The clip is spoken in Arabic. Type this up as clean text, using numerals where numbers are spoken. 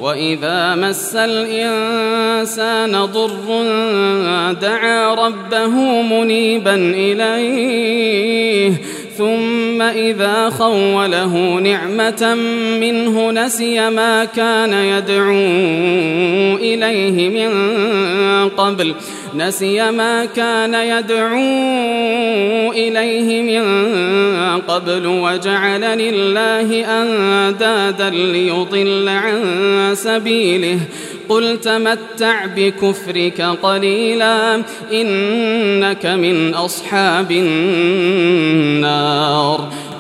وإذا مس الإنسان ضر دعا ربه منيبا إليه ثم إذا خوله نعمة منه نسي ما كان يدعو إليه من قبل وجعل لله أندادا ليضل عن سبيله قل تمتع بكفرك قليلا إنك من أصحاب النار